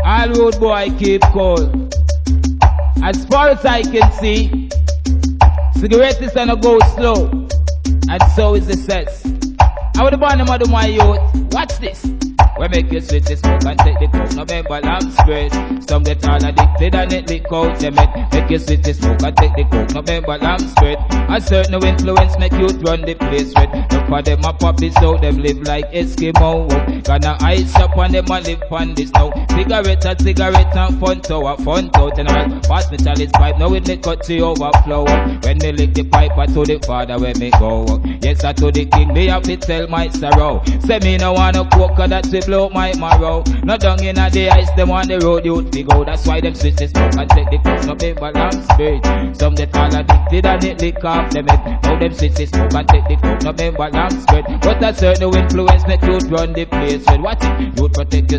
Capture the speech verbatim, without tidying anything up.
All road boy keep cool. As far as I can see, cigarette is gonna go slow, and so is the sex. I would have born them of my youth. Watch this. We make you switch the smoke and take the coke. No member lamb spread. Some get all addicted and it lick out them head. Make you switch the smoke and take the coke. No member lamb spread. A certain influence make you run the place red. Look for them a pop this out. Them live like Eskimo. Gonna ice up on them and live on this now. Cigarette and cigarette and fun tower. Fun out and all. Pass me chalice pipe. Now it me cut to overflow. When me lick the pipe I to the father where me go. Yes I to the king. Me have to tell my sorrow. Say me no wanna coke that we blow my marrow. No down in a the ice, them on the road, youth we go. That's why them switch the smoke and take the coke. No paper lamb spirit. Some get all addicted and it lick off them head. Now them switch the smoke and take the coke. No paper lamb spirit. But a certain influence make youth run the place. Well, watch it, youth protect your